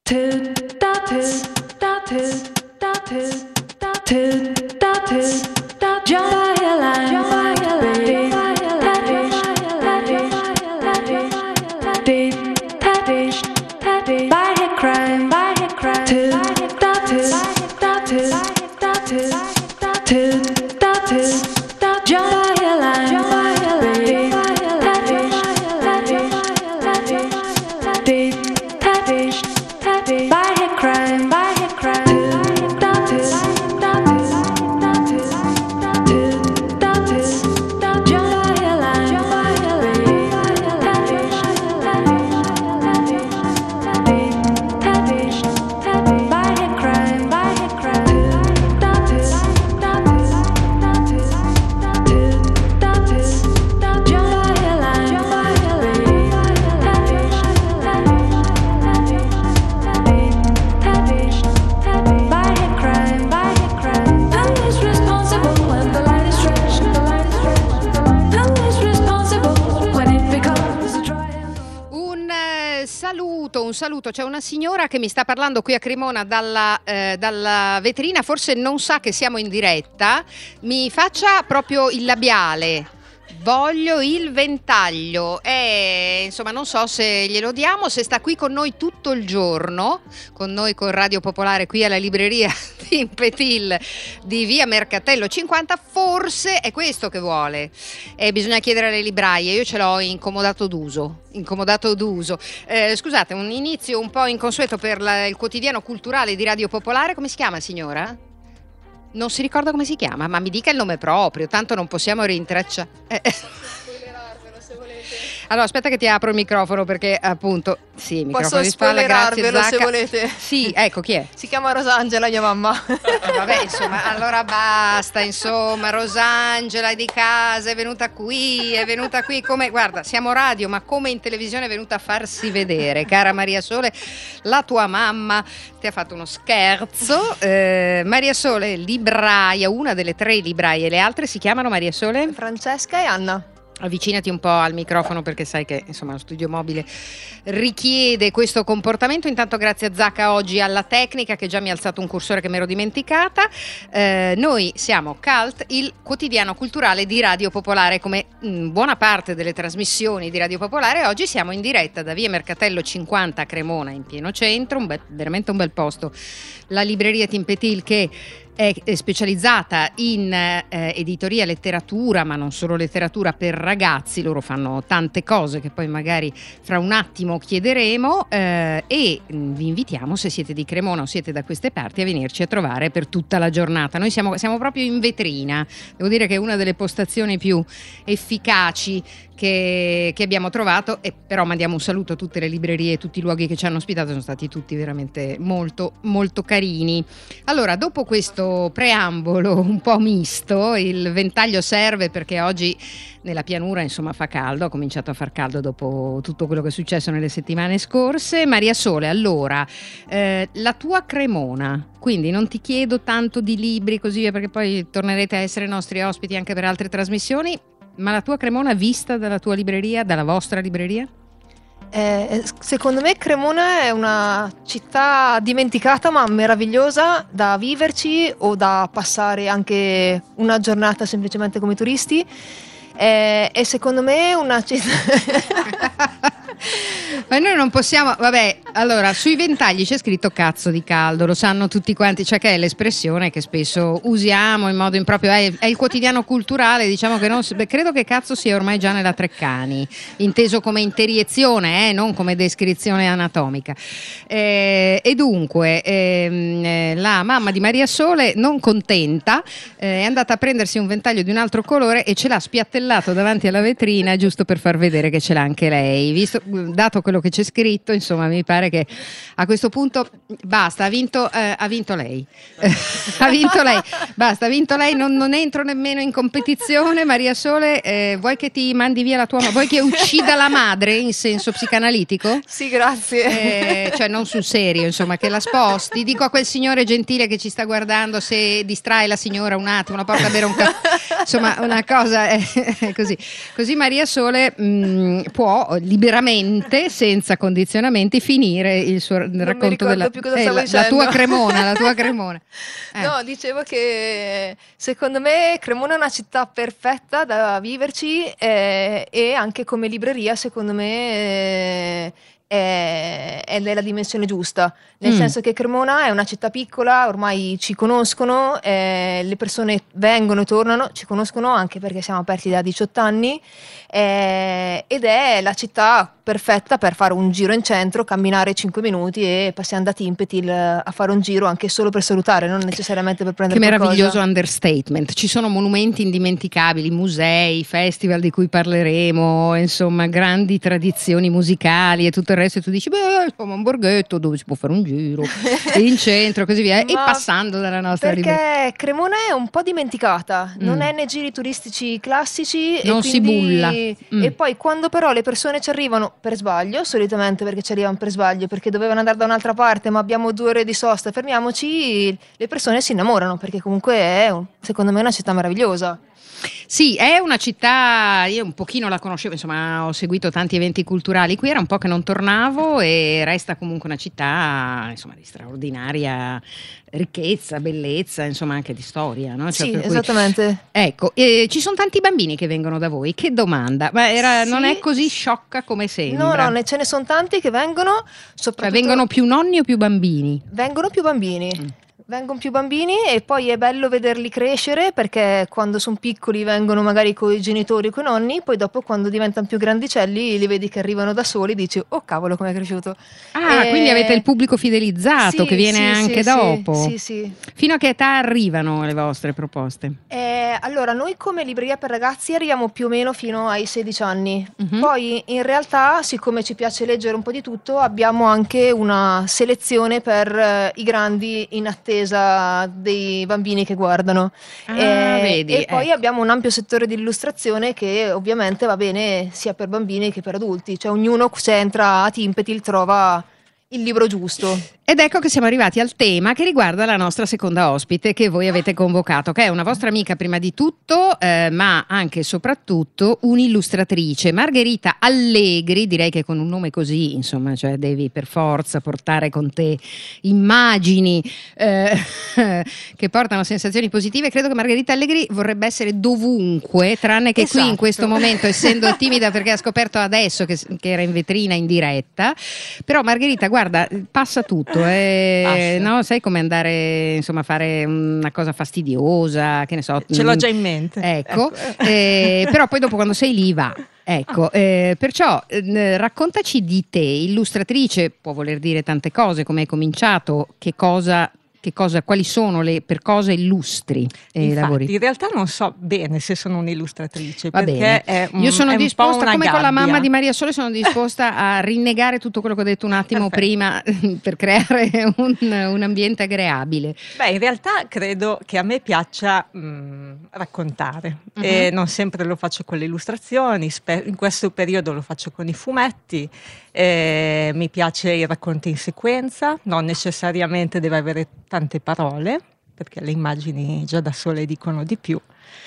Saluto, c'è una signora che mi sta parlando qui a Cremona dalla vetrina, forse non sa che siamo in diretta, mi faccia proprio il labiale. Voglio il ventaglio insomma non so se glielo diamo, se sta qui con noi tutto il giorno, con noi con Radio Popolare qui alla libreria Timpetil di via Mercatello 50, forse è questo che vuole, bisogna chiedere alle libraie, io ce l'ho in comodato d'uso. Scusate, un inizio un po' inconsueto per il quotidiano culturale di Radio Popolare. Come si chiama, signora? Non si ricorda come si chiama, ma mi dica il nome proprio, tanto non possiamo rintracciare. Spoilerarvelo se volete. Allora, aspetta che ti apro il microfono perché appunto, sì, microfono posso di spalla, grazie spoilerarvelo Zacca. se volete. Sì, ecco, chi è? Si chiama Rosangela, mia mamma. Vabbè, insomma, allora basta, insomma, Rosangela è di casa, è venuta qui come, guarda, siamo radio, ma come in televisione è venuta a farsi vedere. Cara Maria Sole, la tua mamma ti ha fatto uno scherzo. Maria Sole, libraia, una delle 3 libraie, le altre si chiamano Maria Sole? Francesca e Anna. Avvicinati un po' al microfono perché sai che insomma lo studio mobile richiede questo comportamento. Intanto grazie a Zacca oggi alla tecnica che già mi ha alzato un cursore che mi ero dimenticata. Noi siamo Cult, il quotidiano culturale di Radio Popolare. Come buona parte delle trasmissioni di Radio Popolare, oggi siamo in diretta da via Mercatello 50 a Cremona, in pieno centro, veramente un bel posto. La libreria Timpetil che è specializzata in editoria, letteratura, ma non solo letteratura per ragazzi. Loro fanno tante cose che poi magari fra un attimo chiederemo, e vi invitiamo, se siete di Cremona o siete da queste parti, a venirci a trovare per tutta la giornata. Noi siamo proprio in vetrina, devo dire che è una delle postazioni più efficaci che abbiamo trovato, e però mandiamo un saluto a tutte le librerie e tutti i luoghi che ci hanno ospitato, sono stati tutti veramente molto molto carini. Allora, dopo questo preambolo un po' misto, il ventaglio serve perché oggi nella pianura insomma fa caldo, ha cominciato a far caldo dopo tutto quello che è successo nelle settimane scorse. Maria Sole, allora, la tua Cremona, quindi non ti chiedo tanto di libri così via, perché poi tornerete a essere nostri ospiti anche per altre trasmissioni, ma la tua Cremona vista dalla tua libreria, dalla vostra libreria? Secondo me Cremona è una città dimenticata ma meravigliosa da viverci o da passare anche una giornata semplicemente come turisti. E secondo me una città... Ma noi non possiamo, vabbè, allora sui ventagli c'è scritto cazzo di caldo, lo sanno tutti quanti, cioè che è l'espressione che spesso usiamo in modo improprio, è il quotidiano culturale, diciamo che non, credo che cazzo sia ormai già nella Treccani, inteso come interiezione, non come descrizione anatomica. E dunque la mamma di Maria Sole, non contenta, è andata a prendersi un ventaglio di un altro colore e ce l'ha spiattellato davanti alla vetrina, giusto per far vedere che ce l'ha anche lei. Visto, dato quello che c'è scritto, insomma, mi pare che a questo punto basta, ha vinto lei. Ha vinto lei, basta, ha vinto lei, non entro nemmeno in competizione. Maria Sole, vuoi che ti mandi via la tua mamma? Vuoi che uccida la madre in senso psicanalitico? Sì, grazie. Cioè non sul serio, insomma, che la sposti. Dico a quel signore gentile che ci sta guardando, se distrae la signora un attimo, la porta a bere un caffè, insomma una cosa è così Maria Sole può liberamente, senza condizionamenti, finire finire il suo racconto ricordo più cosa stavo la dicendo. tua Cremona, la tua Cremona. No, dicevo che secondo me Cremona è una città perfetta da viverci e anche come libreria secondo me è della dimensione giusta, nel senso che Cremona è una città piccola, ormai ci conoscono, le persone vengono e tornano, ci conoscono anche perché siamo aperti da 18 anni ed è la città perfetta per fare un giro in centro, camminare 5 minuti e passiamo da Timpetil a fare un giro anche solo per salutare, non necessariamente per prendere Che qualcosa. meraviglioso understatement. Ci sono monumenti indimenticabili, musei, festival di cui parleremo, insomma, grandi tradizioni musicali e tutto il resto. E tu dici, beh, insomma, un borghetto dove si può fare un giro, e in centro, così via. E Ma passando dalla nostra libreria. perché Cremona è un po' dimenticata, non è nei giri turistici classici Non e si quindi, bulla. E poi quando però le persone ci arrivano per sbaglio, solitamente perché ci arrivano per sbaglio, perché dovevano andare da un'altra parte ma abbiamo 2 ore di sosta, fermiamoci, le persone si innamorano perché comunque è secondo me una città meravigliosa. Sì, è una città, io un pochino la conoscevo, insomma, ho seguito tanti eventi culturali qui, era un po' che non tornavo e resta comunque una città, insomma, di straordinaria ricchezza, bellezza, insomma, anche di storia, no? Cioè, Sì, per cui- esattamente. Ecco, ci sono tanti bambini che vengono da voi, che domanda, ma non Sì. è così sciocca come sembra? No, ce ne sono tanti che vengono, Cioè, soprattutto vengono più nonni o più bambini? vengono più bambini. Vengono più bambini e poi è bello vederli crescere perché quando sono piccoli vengono magari con i genitori o con i nonni, poi dopo quando diventano più grandicelli li vedi che arrivano da soli, dici oh cavolo com'è cresciuto. Ah, quindi avete il pubblico fidelizzato Sì, che viene sì, anche sì, dopo? Sì. Fino a che età arrivano le vostre proposte? Allora, noi come libreria per ragazzi arriviamo più o meno fino ai 16 anni. Mhm. Poi in realtà, siccome ci piace leggere un po' di tutto, abbiamo anche una selezione per i grandi in attesa dei bambini che guardano. Vedi, e poi ecco. abbiamo un ampio settore di illustrazione che ovviamente va bene sia per bambini che per adulti. Cioè ognuno se entra a Timpetil trova il libro giusto. Ed ecco che siamo arrivati al tema che riguarda la nostra seconda ospite che voi avete convocato, che è una vostra amica prima di tutto, ma anche e soprattutto un'illustratrice, Margherita Allegri, direi che con un nome così, insomma, cioè devi per forza portare con te immagini che portano sensazioni positive. Credo che Margherita Allegri vorrebbe essere dovunque, tranne che qui in Esatto. questo momento, essendo timida perché ha scoperto adesso che era in vetrina in diretta. Però Margherita, guarda, passa tutto. Passa. No? Sai come andare, insomma, a fare una cosa fastidiosa, che ne so. Ce l'ho già in mente. Ecco, però poi dopo quando sei lì va. Ecco, perciò raccontaci di te, illustratrice, può voler dire tante cose, come hai cominciato, quali sono per cosa illustri Infatti, lavori? in realtà non so bene se sono un'illustratrice, Va perché bene. è Io sono è un po' disposta, una come con la gabbia. mamma di Maria Sole, sono disposta a rinnegare tutto quello che ho detto un attimo prima per creare un ambiente aggreabile. Beh, in realtà credo che a me piaccia raccontare. E non sempre lo faccio con le illustrazioni, in questo periodo lo faccio con i fumetti. Mi piace il racconto in sequenza, non necessariamente deve avere tante parole, perché le immagini già da sole dicono di più.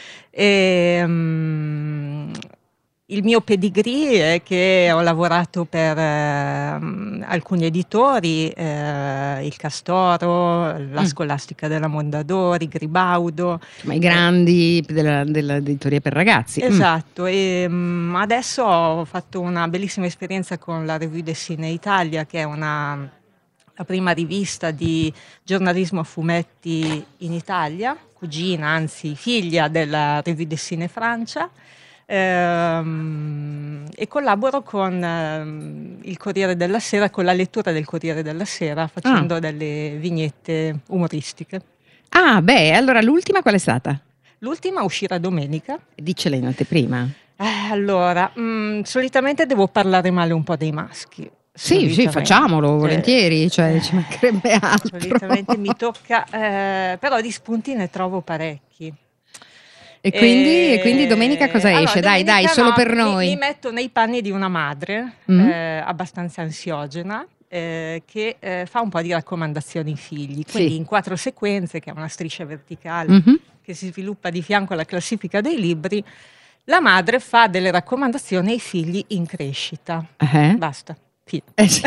Il mio pedigree è che ho lavorato per alcuni editori, il Castoro, la Scolastica della Mondadori, Gribaudo. Ma i grandi dell'editoria per ragazzi. Esatto, e adesso ho fatto una bellissima esperienza con la Revue des Ciné Italia, che è la prima rivista di giornalismo a fumetti in Italia, cugina, anzi figlia della Revue des Ciné Francia. E collaboro con il Corriere della Sera, con la lettura del Corriere della Sera, facendo delle vignette umoristiche. Ah, beh, allora l'ultima qual è stata? L'ultima uscirà domenica. Dicela in anteprima. Allora, solitamente devo parlare male un po' dei maschi. Sì, facciamolo volentieri, cioè ci mancherebbe altro. Solitamente mi tocca, però di spunti ne trovo parecchi. E quindi domenica cosa esce? Allora, Dai, solo per noi. Mi metto nei panni di una madre abbastanza ansiogena che fa un po' di raccomandazioni ai figli, quindi in 4 sequenze, che è una striscia verticale che si sviluppa di fianco alla classifica dei libri, la madre fa delle raccomandazioni ai figli in crescita. Basta. Sì. Sì.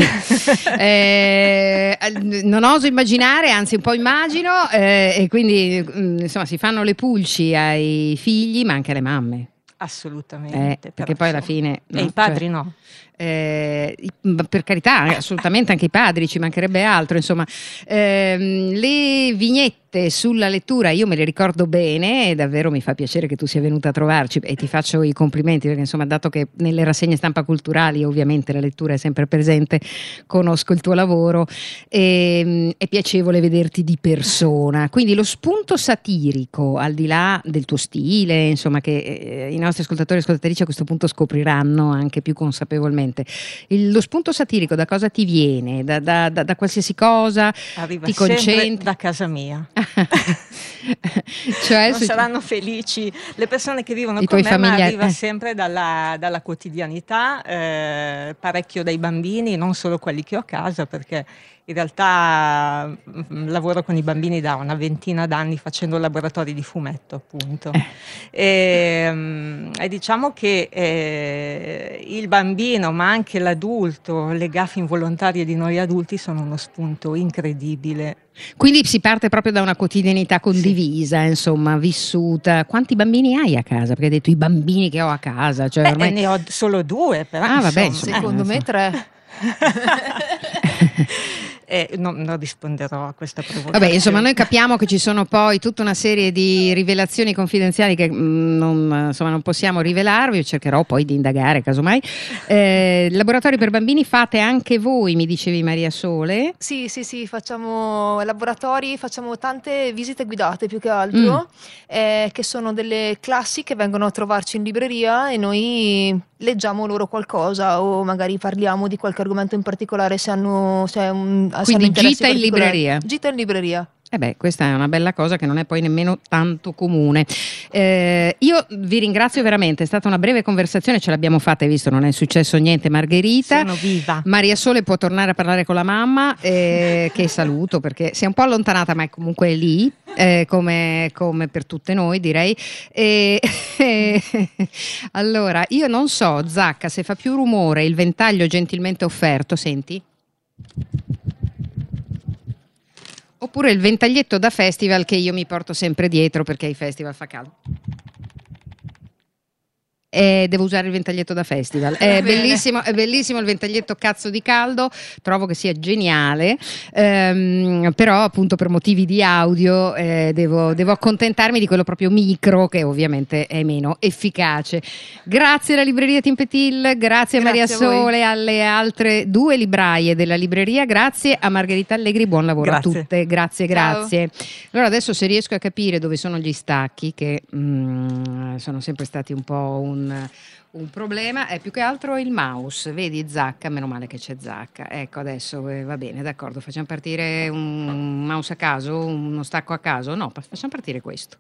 Non oso immaginare, anzi un po' immagino, e quindi insomma si fanno le pulci ai figli ma anche alle mamme. Assolutamente. Perché poi alla fine... E i padri no. Per carità, assolutamente anche i padri, ci mancherebbe altro, insomma. Le vignette sulla lettura io me le ricordo bene e davvero mi fa piacere che tu sia venuta a trovarci e ti faccio i complimenti perché insomma, dato che nelle rassegne stampa culturali ovviamente la lettura è sempre presente, conosco il tuo lavoro e è piacevole vederti di persona, quindi lo spunto satirico, al di là del tuo stile, insomma, che i nostri ascoltatori e ascoltatrici a questo punto scopriranno anche più consapevolmente. Lo spunto satirico da cosa ti viene? Da qualsiasi cosa? Arriva ti sempre concentri? da casa mia. Cioè, non saranno felici le persone che vivono i con tuoi me, familiari, ma arriva sempre dalla quotidianità, parecchio dai bambini, non solo quelli che ho a casa, perché in realtà lavoro con i bambini da una ventina d'anni facendo laboratori di fumetto, appunto. E diciamo che il bambino, ma anche l'adulto, le gaffe involontarie di noi adulti sono uno spunto incredibile. Quindi si parte proprio da una quotidianità condivisa, sì. Insomma, vissuta. Quanti bambini hai a casa? Perché hai detto i bambini che ho a casa. Cioè ormai... ne ho solo 2, però. Vabbè, insomma, secondo me 3. Non risponderò a questa provocazione. Vabbè, insomma, noi capiamo che ci sono poi tutta una serie di rivelazioni confidenziali che non possiamo rivelarvi. Io cercherò poi di indagare, casomai. Laboratori per bambini fate anche voi, mi dicevi Maria Sole? Sì, facciamo laboratori, facciamo tante visite guidate più che altro, che sono delle classi che vengono a trovarci in libreria e noi leggiamo loro qualcosa o magari parliamo di qualche argomento in particolare se hanno quindi gita in libreria. Gita in libreria. Questa è una bella cosa che non è poi nemmeno tanto comune. Io vi ringrazio veramente, è stata una breve conversazione, ce l'abbiamo fatta, hai visto, non è successo niente. Margherita, sono viva. Maria Sole può tornare a parlare con la mamma, che saluto perché si è un po' allontanata ma è comunque lì, come per tutte noi direi. Allora, io non so, Zacca, se fa più rumore il ventaglio gentilmente offerto, senti? Oppure il ventaglietto da festival che io mi porto sempre dietro perché ai festival fa caldo. Devo usare il ventaglietto da festival. È bellissimo il ventaglietto cazzo di caldo, trovo che sia geniale, però appunto per motivi di audio devo accontentarmi di quello proprio micro che ovviamente è meno efficace. Grazie alla libreria Timpetil, grazie a Maria Sole, alle altre 2 libraie della libreria, grazie a Margherita Allegri, buon lavoro a tutte, grazie. Allora adesso se riesco a capire dove sono gli stacchi che sono sempre stati un po' un problema, è più che altro il mouse, vedi Zacca, meno male che c'è Zacca, ecco adesso va bene, d'accordo, facciamo partire un mouse a caso, uno stacco a caso, no, facciamo partire questo.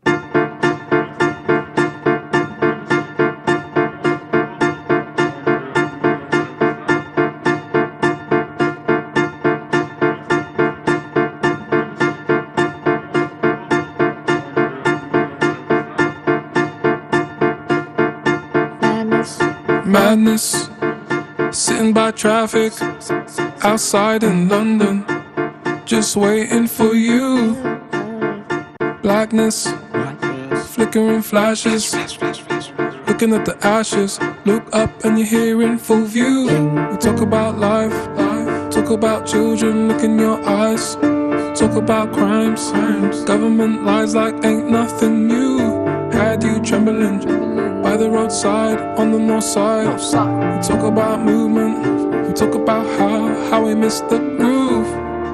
Madness, sitting by traffic, outside in London, just waiting for you. Blackness, flickering flashes, looking at the ashes, look up and you're here in full view. We talk about life, talk about children, look in your eyes, talk about crimes, government lies like ain't nothing new. Had you trembling by the roadside on the north side. We talk about movement, we talk about how we missed the groove.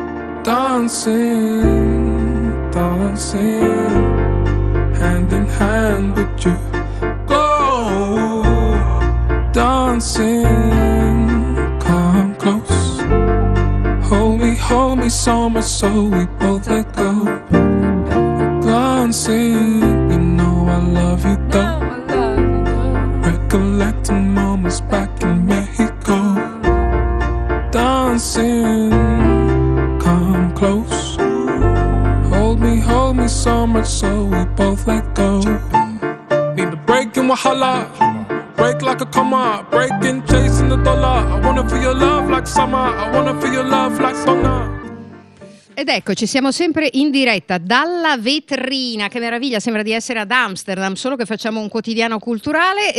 Dancing, hand in hand with you. Go, dancing, come close. Hold me so much so we both let go. Glancing, you know I love you though. Recollecting moments back in Mexico. Dancing, come close. Hold me so much so we both let go. Need a break in Wahala, break like a comma, breaking, chasing the dollar. I wanna feel your love like like summer. I wanna feel your love like thunder. Ed eccoci, siamo sempre in diretta dalla vetrina, che meraviglia, sembra di essere ad Amsterdam, solo che facciamo un quotidiano culturale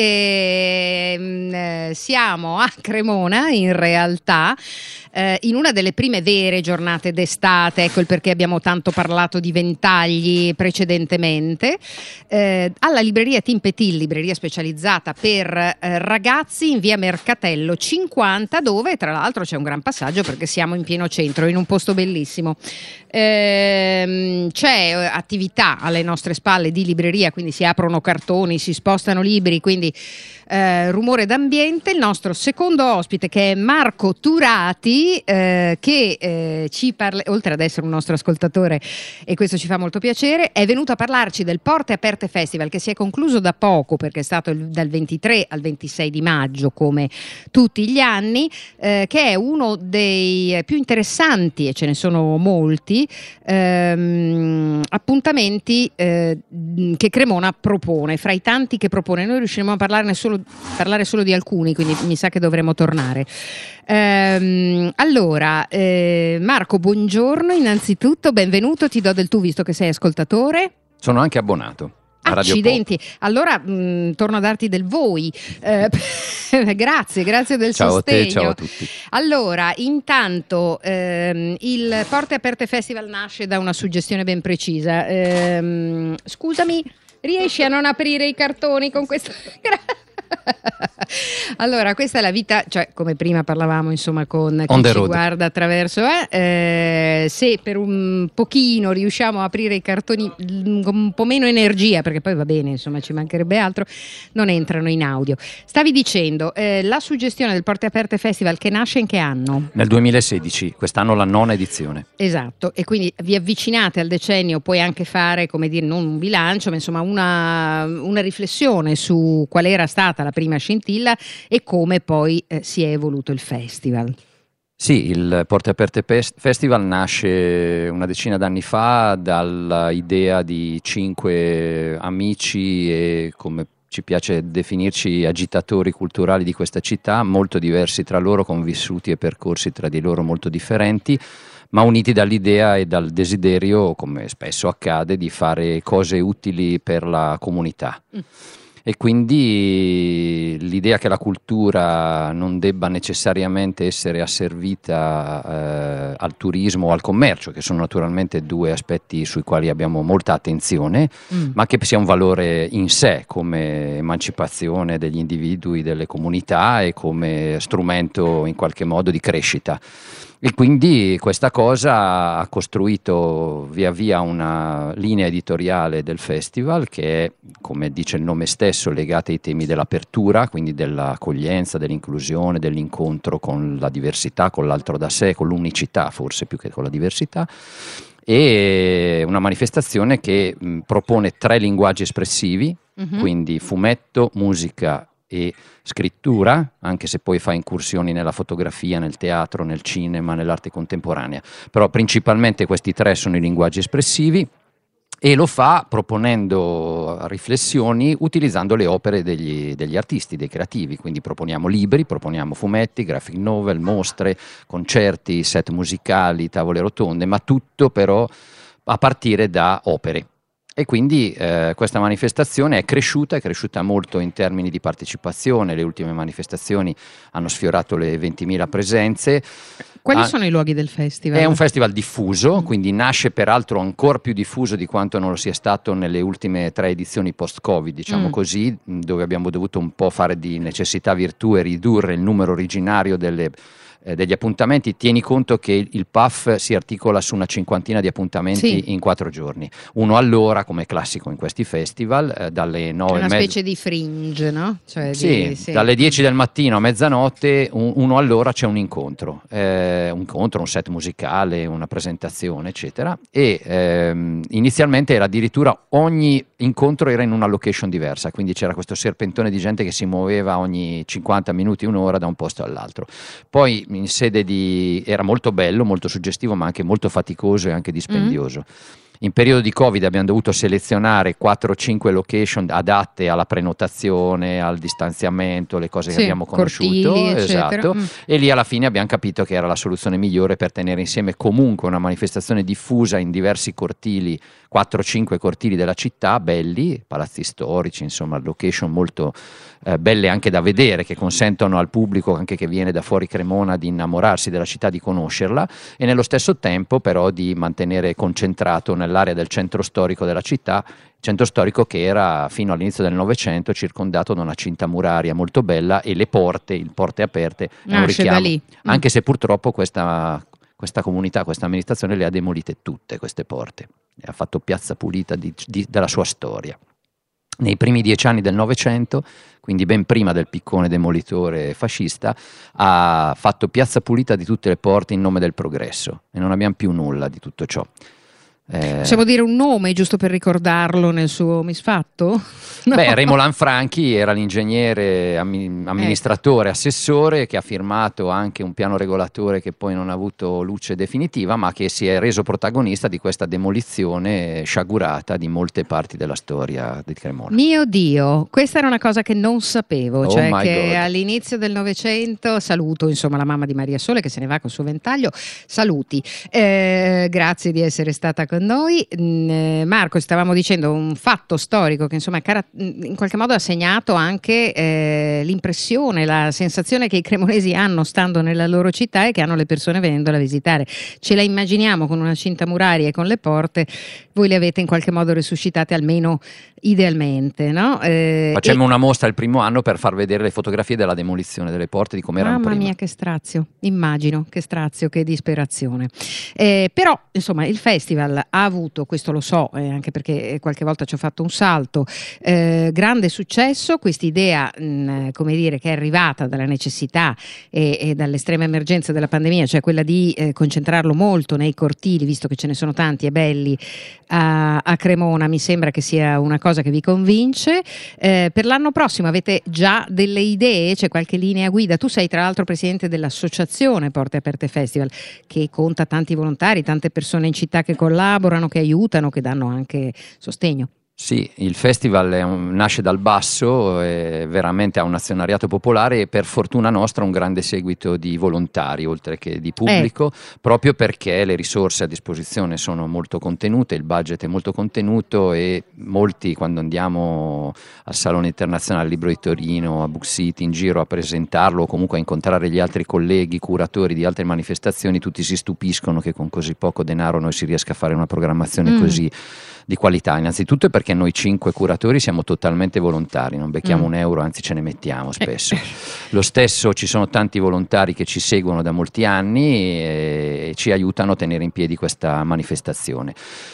e siamo a Cremona in realtà, in una delle prime vere giornate d'estate, ecco il perché abbiamo tanto parlato di ventagli precedentemente, alla libreria Timpetil, libreria specializzata per ragazzi in via Mercatello 50, dove tra l'altro c'è un gran passaggio perché siamo in pieno centro, in un posto bellissimo. C'è attività alle nostre spalle di libreria, quindi si aprono cartoni, si spostano libri, quindi rumore d'ambiente. Il nostro secondo ospite, che è Marco Turati, che ci parla, oltre ad essere un nostro ascoltatore, e questo ci fa molto piacere, è venuto a parlarci del Porte Aperte Festival, che si è concluso da poco perché è stato dal 23 al 26 di maggio come tutti gli anni, che è uno dei più interessanti, e ce ne sono molti, appuntamenti che Cremona propone. Fra i tanti che propone, noi riusciremo a parlare solo di alcuni, quindi mi sa che dovremo tornare. Allora, Marco, buongiorno innanzitutto, benvenuto, ti do del tu visto che sei ascoltatore. Sono anche abbonato. Accidenti, allora torno a darti del voi. Grazie del ciao sostegno. A te, ciao a tutti. Allora, intanto il Porte Aperte Festival nasce da una suggestione ben precisa. Scusami, riesci a non aprire i cartoni con questo? Allora, questa è la vita, cioè come prima parlavamo insomma con chi ci guarda attraverso, se per un pochino riusciamo a aprire i cartoni con un po' meno energia, perché poi va bene, insomma ci mancherebbe altro, non entrano in audio. Stavi dicendo, la suggestione del Porte Aperte Festival, che nasce in che anno? Nel 2016, quest'anno la 9ª edizione. Esatto, e quindi vi avvicinate al decennio, puoi anche fare, come dire, non un bilancio, ma insomma una riflessione su qual era stata la prima scintilla e come poi si è evoluto il festival. Sì, il Porte Aperte Festival nasce una decina d'anni fa dall'idea di 5 amici e, come ci piace definirci, agitatori culturali di questa città, molto diversi tra loro, con vissuti e percorsi tra di loro molto differenti, ma uniti dall'idea e dal desiderio, come spesso accade, di fare cose utili per la comunità. E quindi l'idea che la cultura non debba necessariamente essere asservita al turismo o al commercio, che sono naturalmente due aspetti sui quali abbiamo molta attenzione, ma che sia un valore in sé come emancipazione degli individui, delle comunità e come strumento in qualche modo di crescita. E quindi questa cosa ha costruito via via una linea editoriale del festival che è, come dice il nome stesso, legata ai temi dell'apertura, quindi dell'accoglienza, dell'inclusione, dell'incontro con la diversità, con l'altro da sé, con l'unicità forse più che con la diversità, e una manifestazione che propone 3 linguaggi espressivi, quindi fumetto, musica e scrittura, anche se poi fa incursioni nella fotografia, nel teatro, nel cinema, nell'arte contemporanea, però principalmente questi 3 sono i linguaggi espressivi, e lo fa proponendo riflessioni utilizzando le opere degli artisti, dei creativi, quindi proponiamo libri, proponiamo fumetti, graphic novel, mostre, concerti, set musicali, tavole rotonde, ma tutto però a partire da opere. E quindi questa manifestazione è cresciuta molto in termini di partecipazione. Le ultime manifestazioni hanno sfiorato le 20.000 presenze. Quali sono i luoghi del festival? È un festival diffuso, quindi nasce peraltro ancora più diffuso di quanto non lo sia stato nelle ultime 3 edizioni post-Covid, diciamo così, dove abbiamo dovuto un po' fare di necessità virtù e ridurre il numero originario degli appuntamenti. Tieni conto che il PAF si articola su una 50ina di appuntamenti in 4 giorni, uno all'ora, come classico in questi festival, dalle 9 una specie di fringe, no? Cioè dalle 10 del mattino a mezzanotte, uno all'ora c'è un incontro, un set musicale, una presentazione, eccetera, e inizialmente era addirittura ogni incontro era in una location diversa, quindi c'era questo serpentone di gente che si muoveva ogni 50 minuti, un'ora da un posto all'altro. Poi in sede era molto bello, molto suggestivo, ma anche molto faticoso e anche dispendioso. In periodo di Covid abbiamo dovuto selezionare 4-5 location adatte alla prenotazione, al distanziamento, le cose che abbiamo conosciuto, cortili, esatto. E lì alla fine abbiamo capito che era la soluzione migliore per tenere insieme comunque una manifestazione diffusa in diversi cortili, 4-5 cortili della città, belli, palazzi storici, insomma location molto belle anche da vedere, che consentono al pubblico anche che viene da fuori Cremona di innamorarsi della città, di conoscerla, e nello stesso tempo però di mantenere concentrato nell'area del centro storico della città, centro storico che era fino all'inizio del Novecento circondato da una cinta muraria molto bella, e le porte aperte è un richiamo, da lì. anche se purtroppo questa comunità, questa amministrazione le ha demolite tutte queste porte, ha fatto piazza pulita della sua storia. Nei primi 10 anni del Novecento, quindi ben prima del piccone demolitore fascista, ha fatto piazza pulita di tutte le porte in nome del progresso, e non abbiamo più nulla di tutto ciò. Possiamo dire un nome giusto per ricordarlo nel suo misfatto? No. Beh, Remo Lanfranchi era l'ingegnere amministratore, assessore, che ha firmato anche un piano regolatore che poi non ha avuto luce definitiva, ma che si è reso protagonista di questa demolizione sciagurata di molte parti della storia di Cremona. Mio Dio, questa era una cosa che non sapevo, Oh cioè my che God. all'inizio del Novecento, saluto insomma la mamma di Maria Sole che se ne va col suo ventaglio, saluti, grazie di essere stata con noi. Marco, stavamo dicendo un fatto storico che insomma in qualche modo ha segnato anche l'impressione, la sensazione che i cremonesi hanno stando nella loro città e che hanno le persone venendola a visitare. Ce la immaginiamo con una cinta muraria e con le porte, voi le avete in qualche modo resuscitate, almeno idealmente, no? Facemmo una mostra il primo anno per far vedere le fotografie della demolizione delle porte, di come erano Mamma prima. mia, che strazio, immagino, che strazio, che disperazione. Però insomma il festival ha avuto, questo lo so, anche perché qualche volta ci ho fatto un salto, grande successo, quest'idea come dire, che è arrivata dalla necessità e dall'estrema emergenza della pandemia, cioè quella di concentrarlo molto nei cortili, visto che ce ne sono tanti e belli a Cremona. Mi sembra che sia una cosa che vi convince. Per l'anno prossimo avete già delle idee? C'è qualche linea guida? Tu sei tra l'altro presidente dell'associazione Porte Aperte Festival, che conta tanti volontari, tante persone in città che collaborano, che aiutano, che danno anche sostegno. Sì, il festival nasce dal basso, veramente ha un azionariato popolare e per fortuna nostra un grande seguito di volontari oltre che di pubblico, proprio perché le risorse a disposizione sono molto contenute, il budget è molto contenuto, e molti, quando andiamo al Salone Internazionale Libro di Torino, a Book City, in giro a presentarlo o comunque a incontrare gli altri colleghi, curatori di altre manifestazioni, tutti si stupiscono che con così poco denaro noi si riesca a fare una programmazione così di qualità. Innanzitutto perché noi 5 curatori siamo totalmente volontari, non becchiamo un euro, anzi ce ne mettiamo spesso. Lo stesso, ci sono tanti volontari che ci seguono da molti anni e ci aiutano a tenere in piedi questa manifestazione.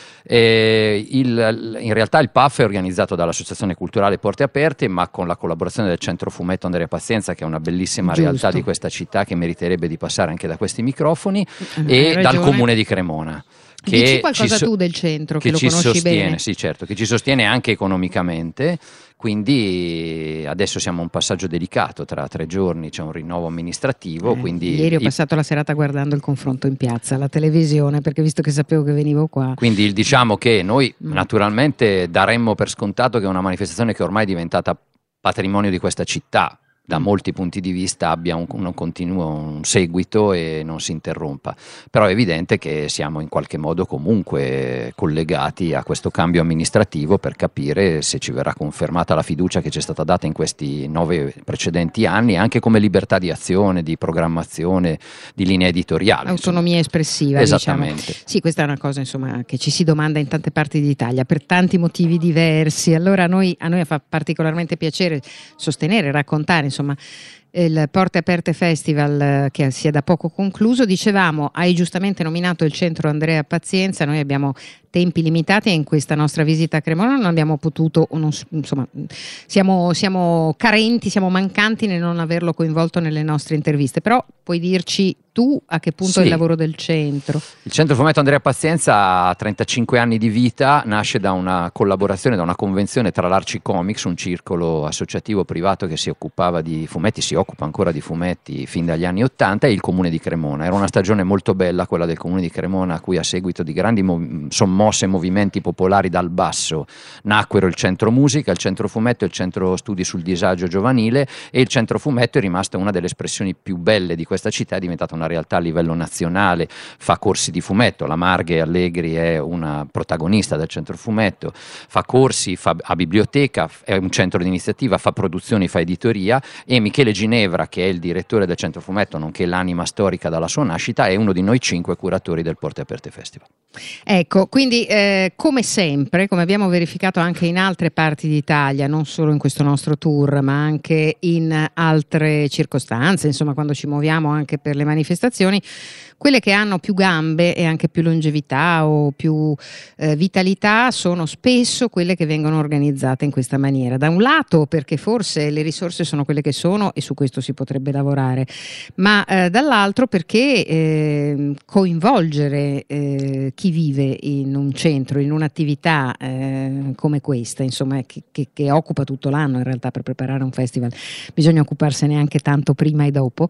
In realtà il PAF è organizzato dall'Associazione Culturale Porte Aperte, ma con la collaborazione del Centro Fumetto Andrea Pazienza, che è una bellissima realtà di questa città che meriterebbe di passare anche da questi microfoni, e dal Comune di Cremona. Che dici qualcosa tu del centro, che lo conosci sostiene, bene? sì, certo, che ci sostiene anche economicamente. Quindi adesso siamo a un passaggio delicato, tra 3 giorni c'è un rinnovo amministrativo. Quindi ieri ho passato la serata guardando il confronto in piazza, alla televisione, perché visto che sapevo che venivo qua. Quindi diciamo che noi naturalmente daremmo per scontato che una manifestazione che ormai è diventata patrimonio di questa città, da molti punti di vista, abbia un continuo un seguito e non si interrompa. Però è evidente che siamo in qualche modo comunque collegati a questo cambio amministrativo per capire se ci verrà confermata la fiducia che ci è stata data in questi 9 precedenti anni, anche come libertà di azione, di programmazione, di linea editoriale. Autonomia espressiva, esattamente. Diciamo. Sì, questa è una cosa insomma che ci si domanda in tante parti d'Italia per tanti motivi diversi. Allora a noi fa particolarmente piacere sostenere, raccontare insomma il Porte Aperte Festival che si è da poco concluso. Dicevamo, hai giustamente nominato il centro Andrea Pazienza, noi abbiamo tempi limitati e in questa nostra visita a Cremona non abbiamo potuto, insomma, siamo carenti, siamo mancanti nel non averlo coinvolto nelle nostre interviste, però puoi dirci tu a che punto è il lavoro del centro? Il Centro Fumetto Andrea Pazienza ha 35 anni di vita, nasce da una collaborazione, da una convenzione tra l'Arci Comics, un circolo associativo privato che si occupava di fumetti, si occupa occupa ancora di fumetti fin dagli anni '80 è il Comune di Cremona. Era una stagione molto bella quella del Comune di Cremona, a cui a seguito di grandi sommosse e movimenti popolari dal basso nacquero il Centro Musica, il Centro Fumetto e il Centro Studi sul Disagio Giovanile, e il Centro Fumetto è rimasta una delle espressioni più belle di questa città, è diventata una realtà a livello nazionale, fa corsi di fumetto, la Marghe Allegri è una protagonista del Centro Fumetto, fa corsi, ha biblioteca, è un centro di iniziativa, fa produzioni, fa editoria, e Michele Ginevra, che è il direttore del Centro Fumetto, nonché l'anima storica dalla sua nascita, è uno di noi 5 curatori del Porte Aperte Festival. Ecco, quindi come sempre, come abbiamo verificato anche in altre parti d'Italia, non solo in questo nostro tour, ma anche in altre circostanze, insomma quando ci muoviamo anche per le manifestazioni, quelle che hanno più gambe e anche più longevità o più vitalità sono spesso quelle che vengono organizzate in questa maniera. Da un lato perché forse le risorse sono quelle che sono e su questo si potrebbe lavorare, ma dall'altro perché coinvolgere chi vive in un centro, in un'attività come questa, insomma, che occupa tutto l'anno in realtà per preparare un festival, bisogna occuparsene anche tanto prima e dopo.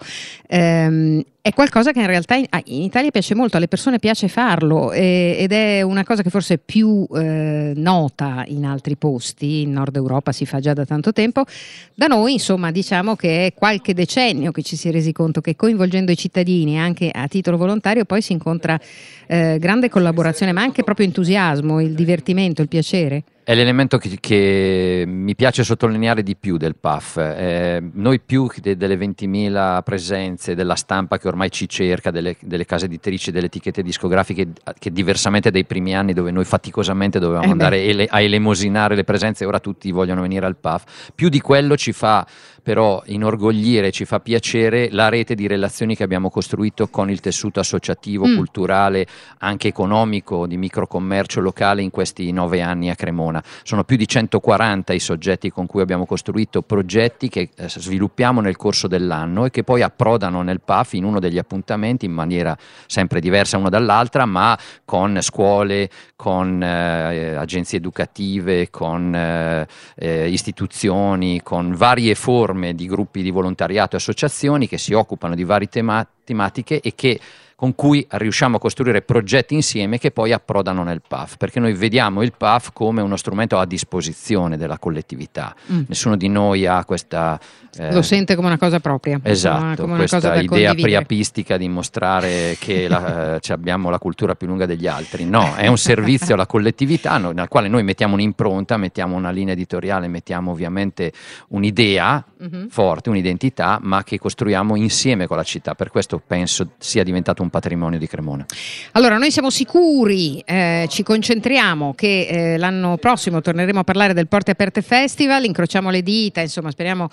È qualcosa che in realtà in Italia piace molto, alle persone piace farlo ed è una cosa che forse è più nota in altri posti, in Nord Europa si fa già da tanto tempo, da noi insomma diciamo che è qualche decennio che ci si è resi conto che coinvolgendo i cittadini anche a titolo volontario poi si incontra grande collaborazione, ma anche proprio entusiasmo, il divertimento, il piacere. È l'elemento che mi piace sottolineare di più del PAF. Noi più delle 20.000 presenze, della stampa che ormai ci cerca, delle case editrici, delle etichette discografiche, che diversamente dai primi anni dove noi faticosamente dovevamo andare a elemosinare le presenze, ora tutti vogliono venire al PAF. Più di quello ci fa però inorgoglire, ci fa piacere la rete di relazioni che abbiamo costruito con il tessuto associativo, culturale, anche economico, di microcommercio locale in questi 9 anni a Cremona. Sono più di 140 i soggetti con cui abbiamo costruito progetti che sviluppiamo nel corso dell'anno e che poi approdano nel PAF in uno degli appuntamenti in maniera sempre diversa una dall'altra, ma con scuole, con agenzie educative, con istituzioni, con varie forme di gruppi di volontariato e associazioni che si occupano di varie tematiche e con cui riusciamo a costruire progetti insieme che poi approdano nel PAF, perché noi vediamo il PAF come uno strumento a disposizione della collettività. Nessuno di noi ha questa... lo sente come una cosa propria. Esatto, come questa una cosa idea da priapistica di mostrare che abbiamo la cultura più lunga degli altri. No, è un servizio alla collettività nel quale noi mettiamo un'impronta, mettiamo una linea editoriale, mettiamo ovviamente un'idea forte, un'identità, ma che costruiamo insieme con la città. Per questo penso sia diventato un patrimonio di Cremona. Allora, noi siamo sicuri, ci concentriamo che l'anno prossimo torneremo a parlare del Porte Aperte Festival, incrociamo le dita, insomma speriamo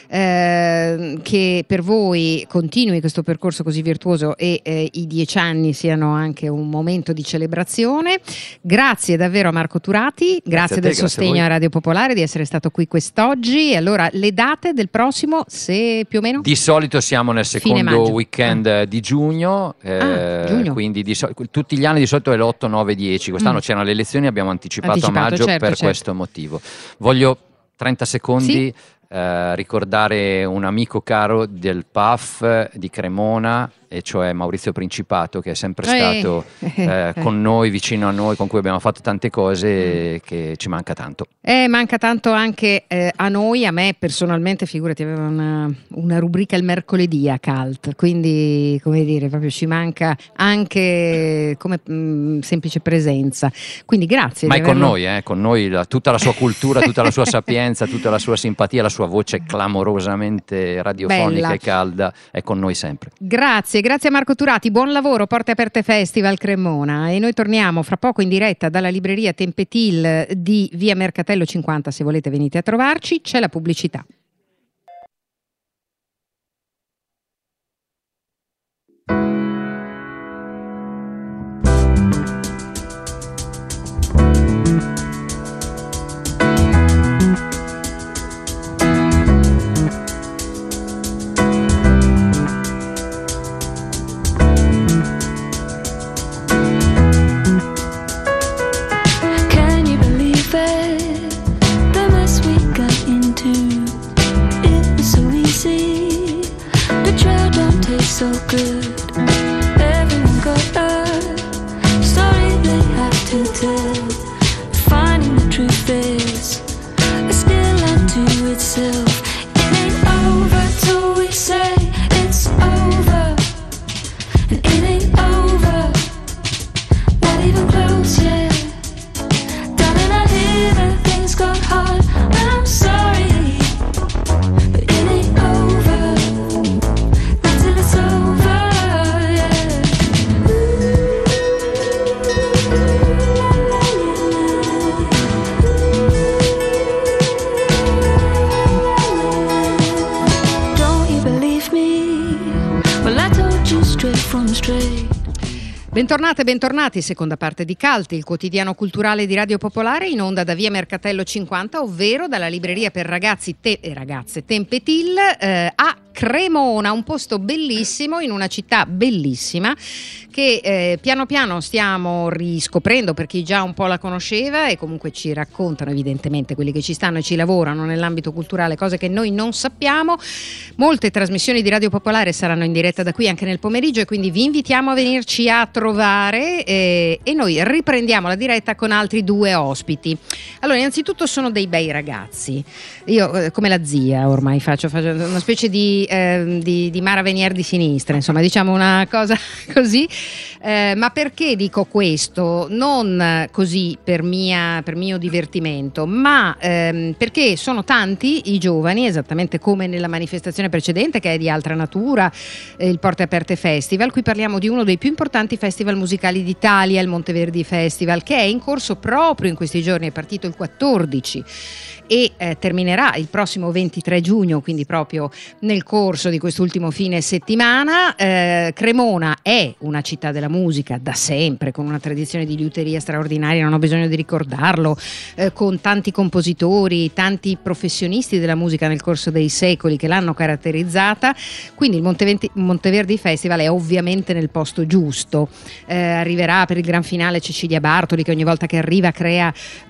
che per voi continui questo percorso così virtuoso e i 10 anni siano anche un momento di celebrazione. Grazie davvero a Marco Turati, grazie del sostegno a Radio Popolare, di essere stato qui quest'oggi. Allora, le date del prossimo, se più o meno? Di solito siamo nel secondo weekend di giugno, giugno. Quindi tutti gli anni di solito è l'8, 9, 10. Quest'anno c'erano le elezioni, abbiamo anticipato a maggio, certo. Questo motivo. Voglio 30 secondi ricordare un amico caro del PAF di Cremona, e cioè Maurizio Principato, che è sempre stato con noi, vicino a noi, con cui abbiamo fatto tante cose, che ci manca tanto. Manca tanto anche a noi, a me personalmente, figurati, aveva una rubrica il mercoledì a Cult, quindi come dire, proprio ci manca anche come semplice presenza, quindi grazie. Ma è con noi tutta la sua cultura, tutta la sua sapienza, tutta la sua simpatia, la sua voce clamorosamente radiofonica bella e calda, è con noi sempre. Grazie a Marco Turati, buon lavoro, Porte Aperte Festival Cremona, e noi torniamo fra poco in diretta dalla libreria Tempetil di via Mercatello 50, se volete venite a trovarci, c'è la pubblicità. The mess we got into Everyone got a story they have to tell. Finding the truth is a skill unto itself. It ain't over till we say it's over. And it ain't over, not even close yet. Darling, I hear that things got hard, and I'm sorry, but it ain't over, not till it's over, yeah. Don't you believe me? Well, I told you straight from straight. Bentornate e bentornati, seconda parte di Cult, il quotidiano culturale di Radio Popolare, in onda da via Mercatello 50, ovvero dalla libreria per ragazzi e ragazze Tempetil a Cremona, un posto bellissimo in una città bellissima che piano piano stiamo riscoprendo per chi già un po' la conosceva, e comunque ci raccontano evidentemente quelli che ci stanno e ci lavorano nell'ambito culturale cose che noi non sappiamo. Molte trasmissioni di Radio Popolare saranno in diretta da qui anche nel pomeriggio, e quindi vi invitiamo a venirci a trovare, e noi riprendiamo la diretta con altri due ospiti. Allora, innanzitutto sono dei bei ragazzi, io come la zia ormai faccio una specie di Mara Venier di sinistra, insomma, diciamo una cosa così, ma perché dico questo? Non così per mio divertimento, ma perché sono tanti i giovani, esattamente come nella manifestazione precedente che è di altra natura, il Porte Aperte Festival. Qui parliamo di uno dei più importanti festival musicali d'Italia, il Monteverdi Festival, che è in corso proprio in questi giorni, è partito il 14 e terminerà il prossimo 23 giugno, quindi proprio nel corso di quest'ultimo fine settimana. Cremona è una città della musica da sempre, con una tradizione di liuteria straordinaria, non ho bisogno di ricordarlo, con tanti compositori, tanti professionisti della musica nel corso dei secoli che l'hanno caratterizzata, quindi il Monteverdi Festival è ovviamente nel posto giusto. Arriverà per il gran finale Cecilia Bartoli, che ogni volta che arriva crea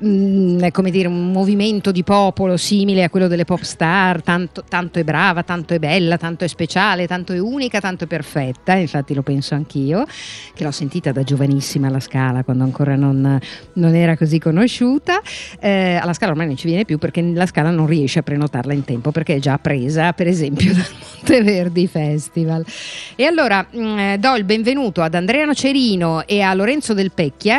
come dire, un movimento di popolo simile a quello delle pop star, tanto è brava, tanto è bella, tanto è speciale, tanto è unica, tanto è perfetta. Infatti lo penso anch'io, che l'ho sentita da giovanissima alla Scala, quando ancora non era così conosciuta. Alla Scala ormai non ci viene più, perché la Scala non riesce a prenotarla in tempo, perché è già presa per esempio dal Monteverdi Festival. E allora do il benvenuto ad Andrea Nocerino e a Lorenzo Del Pecchia,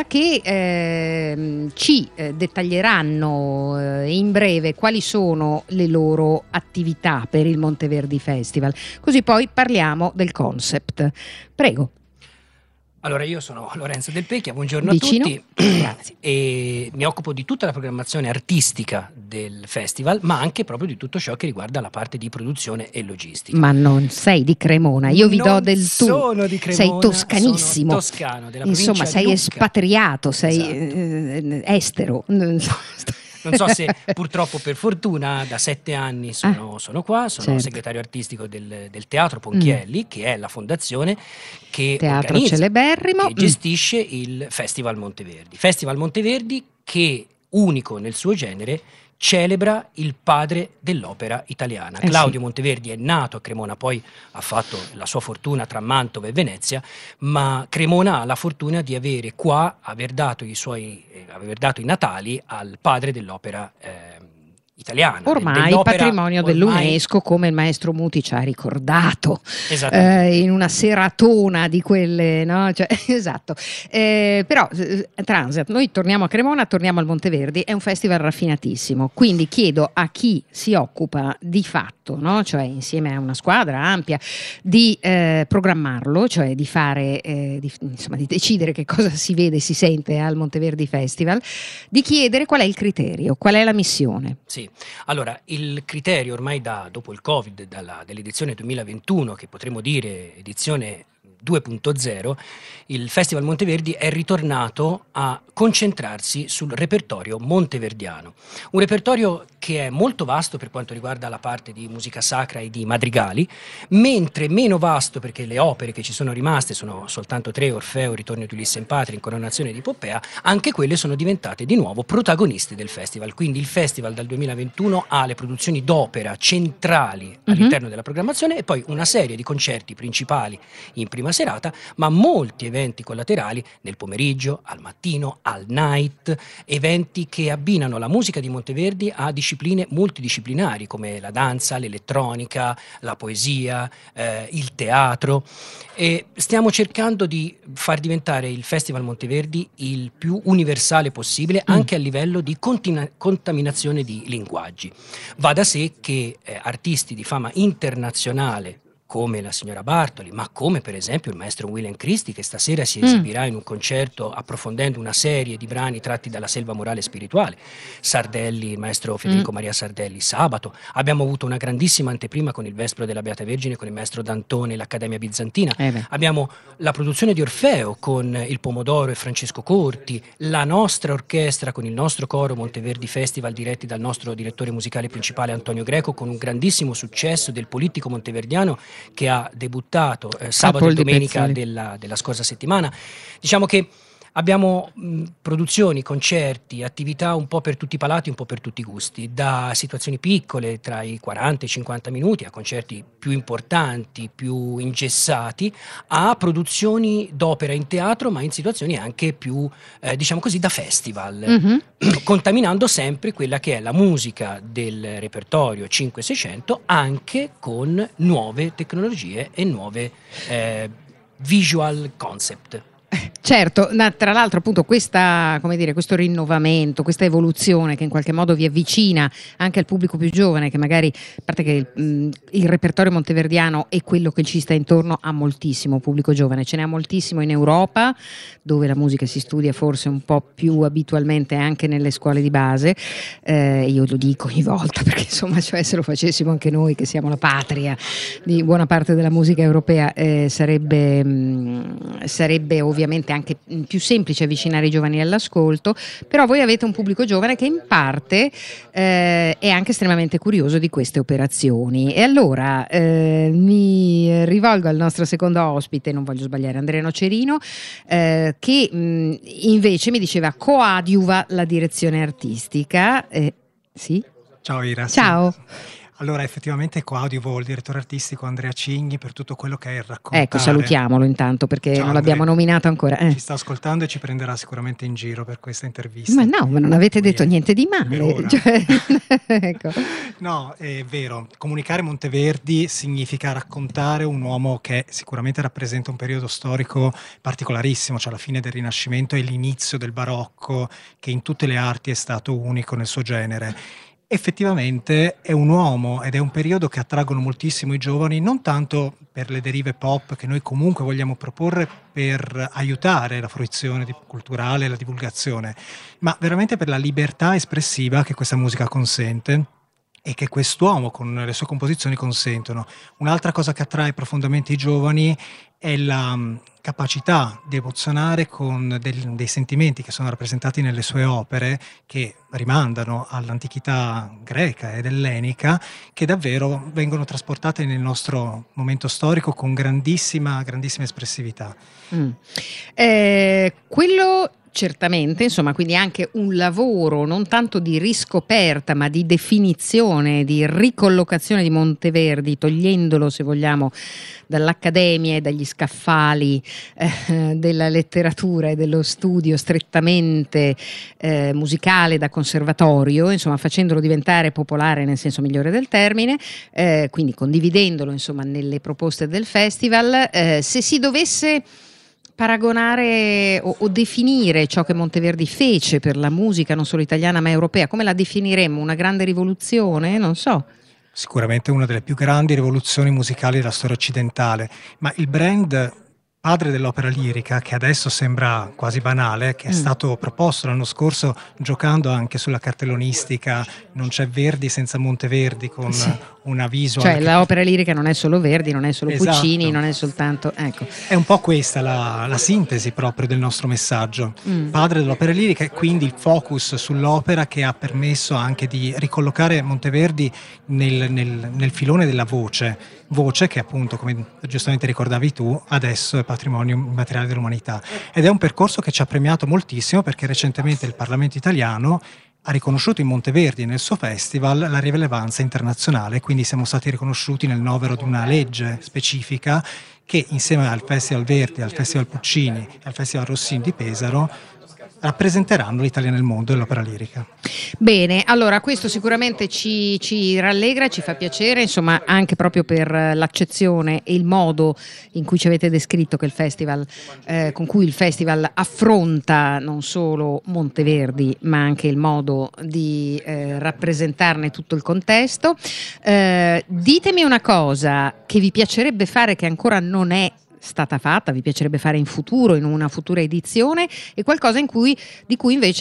che ci dettaglieranno in breve quali sono le loro attività per il Monteverdi Festival, così poi parliamo del concept. Prego. Allora, io sono Lorenzo Del Pecchia, buongiorno Vicino. a tutti. Grazie. E mi occupo di tutta la programmazione artistica del festival, ma anche proprio di tutto ciò che riguarda la parte di produzione e logistica. Ma non sei di Cremona, io vi do del tu. Sono di Cremona, sei toscanissimo. sono toscano, della insomma, provincia sei di Lucca. espatriato, sei Esatto. estero. Non so se purtroppo per fortuna da 7 anni sono qua, sono certo. segretario artistico del Teatro Ponchielli, che è la fondazione che Teatro organizza, celeberrimo, che gestisce il Festival Monteverdi. Festival Monteverdi che, unico nel suo genere, celebra il padre dell'opera italiana. Claudio sì. Monteverdi è nato a Cremona, poi ha fatto la sua fortuna tra Mantova e Venezia, ma Cremona ha la fortuna di avere qua, aver dato i natali al padre dell'opera italiana. Ormai patrimonio dell'UNESCO, come il maestro Muti ci ha ricordato in una seratona di quelle, no? Cioè, esatto. Però Transat, noi torniamo a Cremona, torniamo al Monteverdi, è un festival raffinatissimo, quindi chiedo a chi si occupa di fatto, no? Cioè insieme a una squadra ampia, di programmarlo, cioè di fare, di decidere che cosa si vede e si sente al Monteverdi Festival, di chiedere qual è il criterio, qual è la missione. Sì. Allora, il criterio ormai dopo il Covid, dell'edizione 2021, che potremmo dire edizione 2.0, il Festival Monteverdi è ritornato a concentrarsi sul repertorio monteverdiano. Un repertorio che è molto vasto per quanto riguarda la parte di musica sacra e di madrigali, mentre meno vasto perché le opere che ci sono rimaste sono soltanto 3: Orfeo, Ritorno di Ulisse in Patria, Incoronazione di Poppea. Anche quelle sono diventate di nuovo protagoniste del festival. Quindi il festival dal 2021 ha le produzioni d'opera centrali all'interno della programmazione, e poi una serie di concerti principali in prima serata, ma molti eventi collaterali nel pomeriggio, al mattino, al night, eventi che abbinano la musica di Monteverdi a discipline multidisciplinari come la danza, l'elettronica, la poesia, il teatro. E stiamo cercando di far diventare il Festival Monteverdi il più universale possibile, anche a livello di contaminazione di linguaggi. Va da sé che artisti di fama internazionale come la signora Bartoli, ma come per esempio il maestro William Christie, che stasera si esibirà in un concerto approfondendo una serie di brani tratti dalla selva morale e spirituale. Sardelli, il maestro Federico Maria Sardelli, sabato. Abbiamo avuto una grandissima anteprima con il Vespro della Beata Vergine, con il maestro D'Antone e l'Accademia Bizantina. Abbiamo la produzione di Orfeo con il Pomodoro e Francesco Corti, la nostra orchestra con il nostro coro Monteverdi Festival, diretti dal nostro direttore musicale principale Antonio Greco, con un grandissimo successo del Polittico monteverdiano che ha debuttato sabato e domenica della scorsa settimana. Diciamo che abbiamo produzioni, concerti, attività un po' per tutti i palati, un po' per tutti i gusti, da situazioni piccole tra i 40 e i 50 minuti a concerti più importanti, più ingessati, a produzioni d'opera in teatro, ma in situazioni anche più, diciamo così, da festival, contaminando sempre quella che è la musica del repertorio 5-600 anche con nuove tecnologie e nuove visual concept. Certo, tra l'altro appunto questa, come dire, questo rinnovamento, questa evoluzione che in qualche modo vi avvicina anche al pubblico più giovane, che magari, a parte che il repertorio monteverdiano e quello che ci sta intorno ha moltissimo pubblico giovane, ce n'è moltissimo in Europa, dove la musica si studia forse un po' più abitualmente anche nelle scuole di base, io lo dico ogni volta perché insomma, cioè, se lo facessimo anche noi che siamo la patria di buona parte della musica europea, sarebbe ovviamente anche più semplice avvicinare i giovani all'ascolto, però voi avete un pubblico giovane che in parte è anche estremamente curioso di queste operazioni. E allora mi rivolgo al nostro secondo ospite, non voglio sbagliare, Andrea Nocerino, che invece mi diceva coadiuva la direzione artistica. Sì? Ciao Ira. Ciao. Allora, effettivamente coadiuvo il direttore artistico Andrea Cinghi per tutto quello che è il raccontare. Ecco, salutiamolo intanto perché Ciao, non l'abbiamo nominato ancora. Ci sta ascoltando e ci prenderà sicuramente in giro per questa intervista. Ma no, ma non avete detto niente di male. Cioè, ecco. No, è vero. Comunicare Monteverdi significa raccontare un uomo che sicuramente rappresenta un periodo storico particolarissimo, cioè la fine del Rinascimento e l'inizio del Barocco, che in tutte le arti è stato unico nel suo genere. Effettivamente è un uomo ed è un periodo che attraggono moltissimo i giovani, non tanto per le derive pop che noi comunque vogliamo proporre per aiutare la fruizione culturale e la divulgazione, ma veramente per la libertà espressiva che questa musica consente e che quest'uomo con le sue composizioni consentono. Un'altra cosa che attrae profondamente i giovani è la capacità di emozionare con dei sentimenti che sono rappresentati nelle sue opere, che rimandano all'antichità greca ed ellenica, che davvero vengono trasportate nel nostro momento storico con grandissima espressività. Quello certamente, insomma, quindi anche un lavoro non tanto di riscoperta ma di definizione, di ricollocazione di Monteverdi, togliendolo, se vogliamo, dall'accademia e dagli scaffali della letteratura e dello studio strettamente musicale da conservatorio, insomma, facendolo diventare popolare nel senso migliore del termine, quindi condividendolo, insomma, nelle proposte del festival. Se si dovesse paragonare o definire ciò che Monteverdi fece per la musica non solo italiana ma europea, come la definiremmo? Una grande rivoluzione? Non so. Sicuramente una delle più grandi rivoluzioni musicali della storia occidentale, ma il brand padre dell'opera lirica, che adesso sembra quasi banale, che è stato proposto l'anno scorso giocando anche sulla cartellonistica Non c'è Verdi senza Monteverdi, con una visual. Cioè l'opera lirica non è solo Verdi, non è solo Puccini, Esatto. non è soltanto... Ecco. È un po' questa la sintesi proprio del nostro messaggio. Padre dell'opera lirica e quindi il focus sull'opera che ha permesso anche di ricollocare Monteverdi nel filone della voce che appunto, come giustamente ricordavi tu, adesso è patrimonio immateriale dell'umanità. Ed è un percorso che ci ha premiato moltissimo perché recentemente il Parlamento italiano ha riconosciuto in Monteverdi e nel suo festival la rilevanza internazionale, quindi siamo stati riconosciuti nel novero di una legge specifica che insieme al Festival Verdi, al Festival Puccini e al Festival Rossini di Pesaro rappresenteranno l'Italia nel mondo e l'opera lirica. Bene, allora questo sicuramente ci rallegra, ci fa piacere, insomma, anche proprio per l'accezione e il modo in cui ci avete descritto che il festival, con cui il festival affronta non solo Monteverdi, ma anche il modo di rappresentarne tutto il contesto. Ditemi una cosa che vi piacerebbe fare che ancora non è stata fatta, vi piacerebbe fare in futuro, in una futura edizione, e qualcosa di cui invece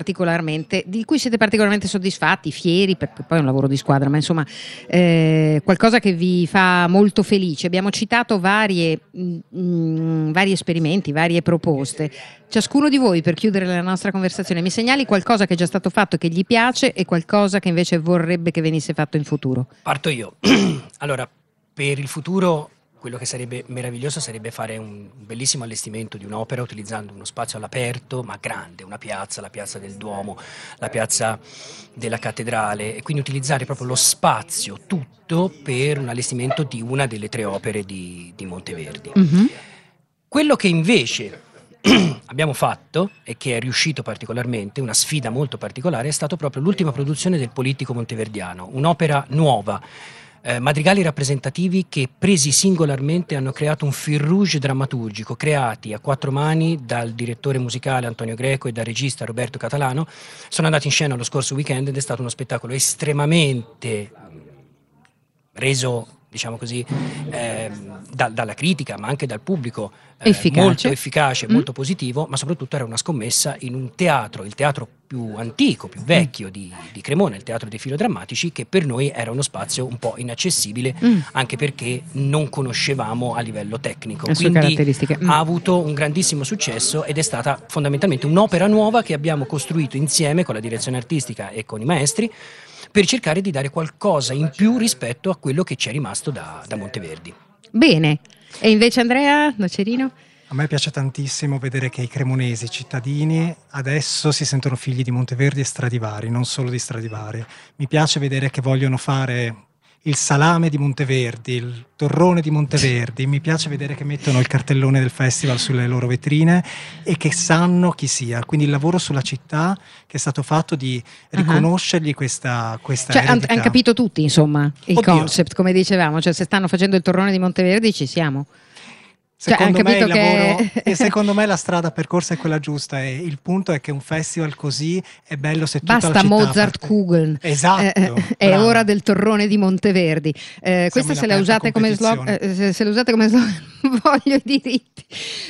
di cui siete particolarmente soddisfatti, fieri, perché poi è un lavoro di squadra, ma insomma qualcosa che vi fa molto felice. Abbiamo citato vari esperimenti, varie proposte. Ciascuno di voi, per chiudere la nostra conversazione, mi segnali qualcosa che è già stato fatto, che gli piace, e qualcosa che invece vorrebbe che venisse fatto in futuro. Parto io. Allora, per il futuro quello che sarebbe meraviglioso sarebbe fare un bellissimo allestimento di un'opera utilizzando uno spazio all'aperto, ma grande, una piazza, la piazza del Duomo, la piazza della Cattedrale, e quindi utilizzare proprio lo spazio tutto per un allestimento di una delle 3 opere di Monteverdi. Mm-hmm. Quello che invece abbiamo fatto e che è riuscito particolarmente, una sfida molto particolare, è stato proprio l'ultima produzione del Polittico monteverdiano, un'opera nuova, madrigali rappresentativi che presi singolarmente hanno creato un fil rouge drammaturgico, creati a 4 mani dal direttore musicale Antonio Greco e dal regista Roberto Catalano. Sono andati in scena lo scorso weekend ed è stato uno spettacolo estremamente reso, diciamo così, dalla critica, ma anche dal pubblico, molto efficace, molto positivo, ma soprattutto era una scommessa in un teatro, il teatro più antico, più vecchio di Cremona, il teatro dei filodrammatici, che per noi era uno spazio un po' inaccessibile, anche perché non conoscevamo a livello tecnico. Quindi ha avuto un grandissimo successo ed è stata fondamentalmente un'opera nuova che abbiamo costruito insieme con la direzione artistica e con i maestri, per cercare di dare qualcosa in più rispetto a quello che ci è rimasto da Monteverdi. Bene. E invece Andrea Nocerino? A me piace tantissimo vedere che i cremonesi cittadini adesso si sentono figli di Monteverdi e Stradivari, non solo di Stradivari. Mi piace vedere che vogliono fare il salame di Monteverdi, il torrone di Monteverdi. Mi piace vedere che mettono il cartellone del festival sulle loro vetrine e che sanno chi sia. Quindi il lavoro sulla città che è stato fatto di riconoscergli questa cioè, eredità. hanno capito tutti, insomma, il concept, come dicevamo. Cioè, se stanno facendo il torrone di Monteverdi ci siamo. Secondo me il lavoro, e secondo me la strada percorsa è quella giusta, e il punto è che un festival così è bello se tutta la città Mozart Kugeln. Esatto. È ora del torrone di Monteverdi. Questa se la usate come slogan, voglio i diritti.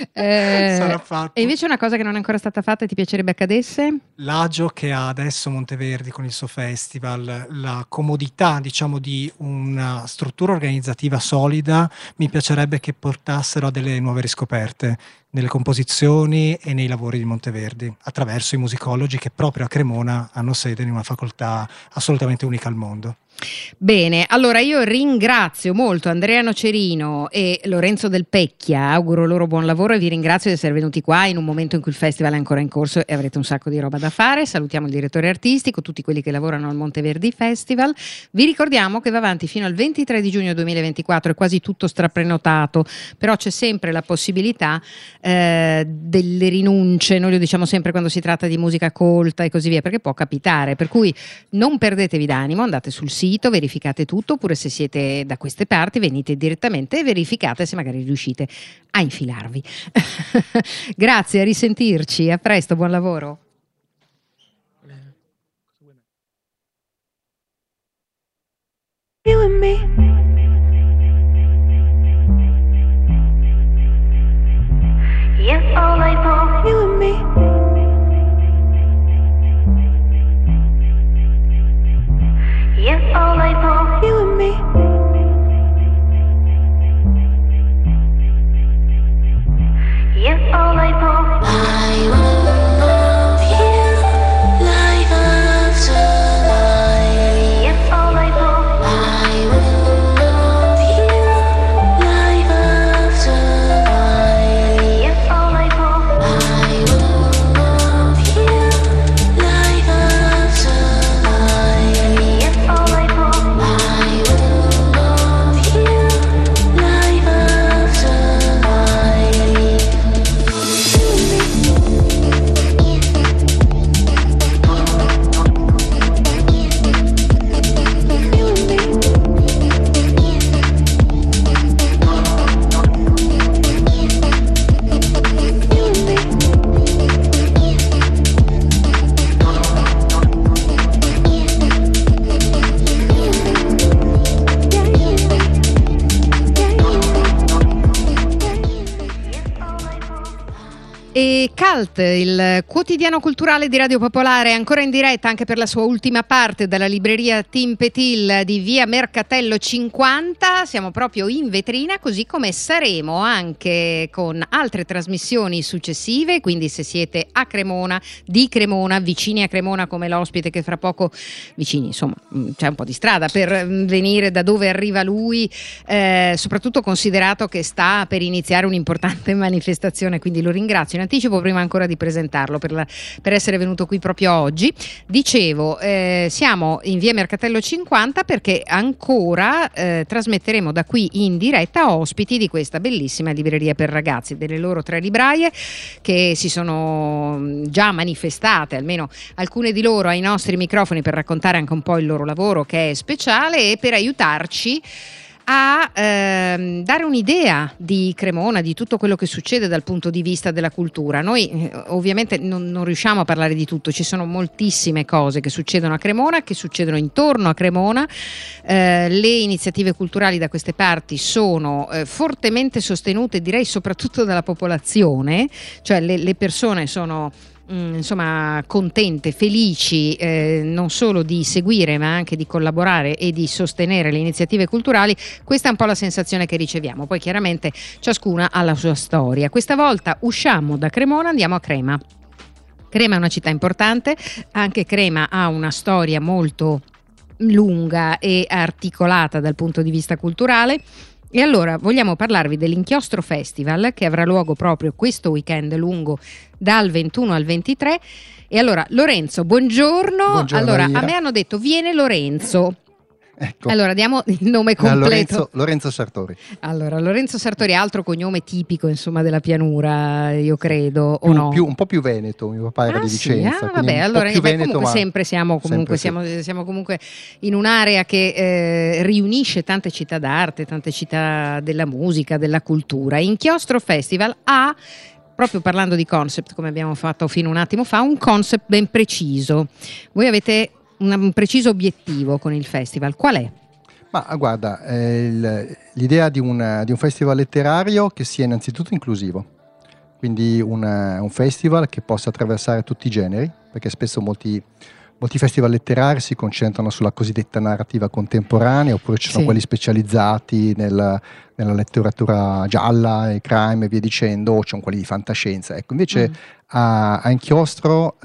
Sarà fatto. E invece una cosa che non è ancora stata fatta e ti piacerebbe accadesse? L'agio che ha adesso Monteverdi con il suo festival, la comodità, diciamo, di una struttura organizzativa solida, mi piacerebbe che portassero a delle nuove riscoperte nelle composizioni e nei lavori di Monteverdi, attraverso i musicologi che proprio a Cremona hanno sede in una facoltà assolutamente unica al mondo. Bene, allora io ringrazio molto Andrea Nocerino e Lorenzo Del Pecchia, auguro loro buon lavoro e vi ringrazio di essere venuti qua in un momento in cui il festival è ancora in corso e avrete un sacco di roba da fare. Salutiamo il direttore artistico, tutti quelli che lavorano al Monteverdi Festival. Vi ricordiamo che va avanti fino al 23 di giugno 2024, è quasi tutto straprenotato, però c'è sempre la possibilità delle rinunce, noi lo diciamo sempre quando si tratta di musica colta e così via, perché può capitare, per cui non perdetevi d'animo, andate sul sito, verificate tutto, oppure se siete da queste parti venite direttamente e verificate se magari riuscite a infilarvi. Grazie, a risentirci, a presto, buon lavoro. You and me. Yeah, all I want, you and me. Yeah, all I want, you and me. Yeah, all I want. I will love you like after life. Yeah, all I want. I will love you like after life. Yeah, all I want. I will E Cult, il quotidiano culturale di Radio Popolare, ancora in diretta anche per la sua ultima parte dalla libreria Tim Petil di via Mercatello 50. Siamo proprio in vetrina, così come saremo anche con altre trasmissioni successive, quindi se siete a Cremona, di Cremona, vicini a Cremona come l'ospite che fra poco, vicini insomma c'è un po' di strada per venire da dove arriva lui, soprattutto considerato che sta per iniziare un'importante manifestazione, quindi lo ringrazio in anticipo prima ancora di presentarlo per essere venuto qui proprio oggi. Dicevo, siamo in via Mercatello 50 perché ancora trasmetteremo da qui in diretta ospiti di questa bellissima libreria per ragazzi, delle loro 3 libraie che si sono già manifestate, almeno alcune di loro, ai nostri microfoni per raccontare anche un po' il loro lavoro che è speciale e per aiutarci a dare un'idea di Cremona, di tutto quello che succede dal punto di vista della cultura. Noi ovviamente non riusciamo a parlare di tutto, ci sono moltissime cose che succedono a Cremona, che succedono intorno a Cremona. Le iniziative culturali da queste parti sono fortemente sostenute, direi soprattutto dalla popolazione, cioè le persone sono insomma contente, felici non solo di seguire ma anche di collaborare e di sostenere le iniziative culturali. Questa è un po' la sensazione che riceviamo, poi chiaramente ciascuna ha la sua storia. Questa volta usciamo da Cremona, andiamo a Crema. Crema è una città importante, anche Crema ha una storia molto lunga e articolata dal punto di vista culturale. E allora vogliamo parlarvi dell'Inchiostro Festival che avrà luogo proprio questo weekend lungo dal 21 al 23. E allora Lorenzo, buongiorno. Buongiorno, allora Ira. a me hanno detto viene Lorenzo. Ecco. Allora diamo il nome completo. Lorenzo Sartori. Allora Lorenzo Sartori, altro cognome tipico insomma della pianura, io credo, o no? Un po' più veneto, mio papà era di Vicenza. Sì? Ah, quindi vabbè, un allora po' più veneto, comunque ma sempre siamo comunque in un'area che riunisce tante città d'arte, tante città della musica, della cultura. Inchiostro Festival ha, proprio parlando di concept, come abbiamo fatto fino a un attimo fa, un concept ben preciso. Voi avete un preciso obiettivo con il festival, qual è? Ma guarda, l'idea di un festival letterario che sia innanzitutto inclusivo, quindi un festival che possa attraversare tutti i generi, perché spesso molti festival letterari si concentrano sulla cosiddetta narrativa contemporanea, oppure ci sono Sì. quelli specializzati nella letteratura gialla e crime e via dicendo, o ci sono quelli di fantascienza. Ecco, invece a Inchiostro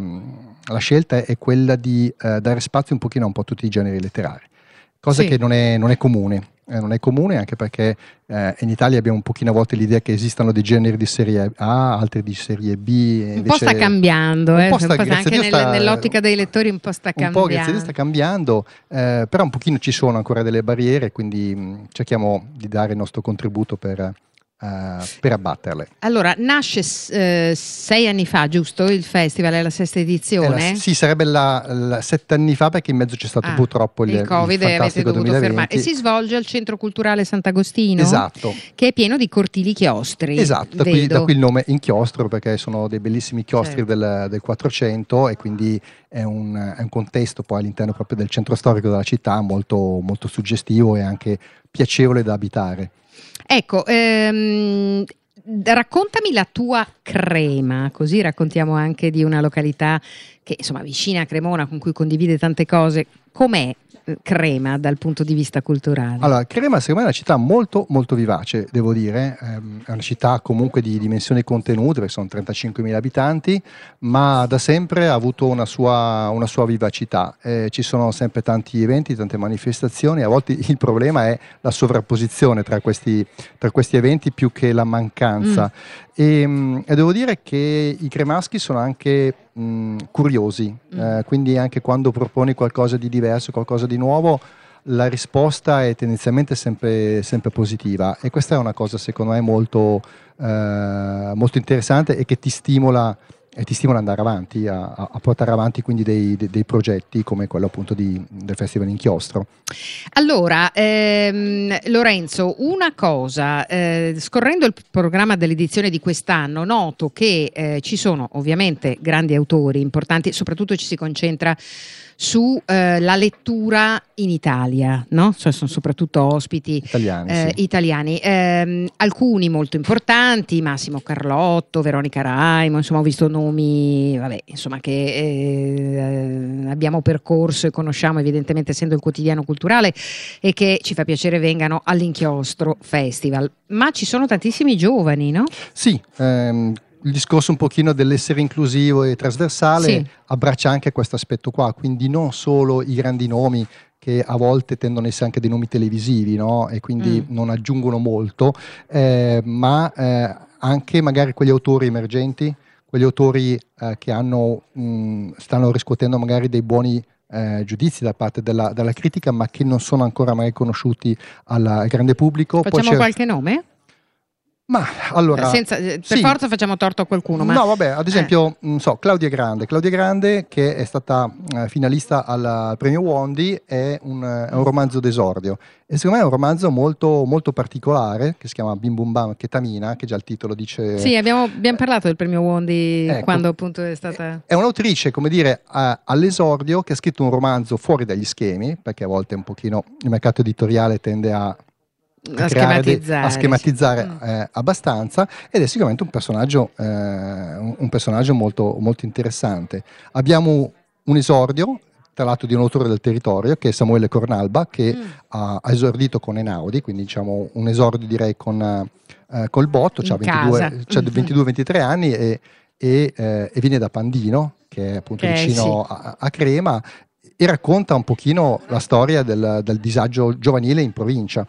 la scelta è quella di dare spazio un pochino a un po' tutti i generi letterari, cosa Sì. che non è comune. Non è comune anche perché in Italia abbiamo un pochino a volte l'idea che esistano dei generi di serie A, altri di serie B. Un po' sta cambiando, grazie a anche Dio nell'ottica dei lettori un po' sta cambiando. Un po' grazie a Dio sta cambiando, però un pochino ci sono ancora delle barriere, quindi cerchiamo di dare il nostro contributo per abbatterle. Allora, nasce 6 anni fa, giusto? Il festival è la 6ª edizione? Sì, sarebbe 7 anni fa, perché in mezzo c'è stato purtroppo il Covid e avete fantastico dovuto 2020. fermare. E si svolge al Centro Culturale Sant'Agostino, Esatto. che è pieno di cortili chiostri. Esatto, da qui il nome Inchiostro, perché sono dei bellissimi chiostri del 400 e quindi è un contesto poi all'interno proprio del centro storico della città molto, molto suggestivo e anche piacevole da abitare. Ecco, raccontami la tua Crema, così raccontiamo anche di una località che insomma vicina a Cremona, con cui condivide tante cose. Com'è Crema dal punto di vista culturale? Allora, Crema secondo me è una città molto molto vivace, devo dire, è una città comunque di dimensioni contenute, perché sono 35.000 abitanti, ma da sempre ha avuto una sua vivacità. Ci sono sempre tanti eventi, tante manifestazioni, a volte il problema è la sovrapposizione tra questi eventi più che la mancanza. E devo dire che i cremaschi sono anche curiosi, quindi anche quando proponi qualcosa di diverso, qualcosa di nuovo, la risposta è tendenzialmente sempre positiva, e questa è una cosa secondo me molto interessante e che ti stimola ad andare avanti, a portare avanti quindi dei progetti come quello appunto del Festival Inchiostro. Allora, Lorenzo, una cosa, scorrendo il programma dell'edizione di quest'anno, noto che ci sono ovviamente grandi autori importanti, soprattutto ci si concentra su la lettura in Italia, no? Cioè, sono soprattutto ospiti Italiani, sì. italiani. Alcuni molto importanti, Massimo Carlotto, Veronica Raimo, insomma ho visto nomi, vabbè, insomma, che abbiamo percorso e conosciamo evidentemente essendo il quotidiano culturale e che ci fa piacere vengano all'Inchiostro Festival. Ma ci sono tantissimi giovani, no? Sì, il discorso un pochino dell'essere inclusivo e trasversale Sì. abbraccia anche questo aspetto qua, quindi non solo i grandi nomi che a volte tendono a essere anche dei nomi televisivi, no? E quindi non aggiungono molto, ma anche magari quegli autori emergenti, quegli autori che stanno riscuotendo magari dei buoni giudizi da parte della critica, ma che non sono ancora mai conosciuti al grande pubblico. Poi Facciamo c'è- qualche nome? Ma allora, Per sì. forza facciamo torto a qualcuno. Ma... No, vabbè, ad esempio, non so, Claudia Grande, che è stata finalista al premio Wondi, è un romanzo d'esordio. E secondo me è un romanzo molto, molto particolare, che si chiama Bim Bum Bam Ketamina, che già il titolo dice... Sì, abbiamo parlato del premio Wondi Ecco. quando appunto è stata... È un'autrice, come dire, all'esordio, che ha scritto un romanzo fuori dagli schemi, perché a volte un pochino il mercato editoriale tende a schematizzare abbastanza, ed è sicuramente un personaggio molto, molto interessante. Abbiamo un esordio, tra l'altro, di un autore del territorio, che è Samuele Cornalba, che ha esordito con Einaudi, quindi diciamo un esordio direi col botto, In casa. 22-23 anni e viene da Pandino, che è appunto Che vicino a Crema, e racconta un pochino la storia del disagio giovanile in provincia.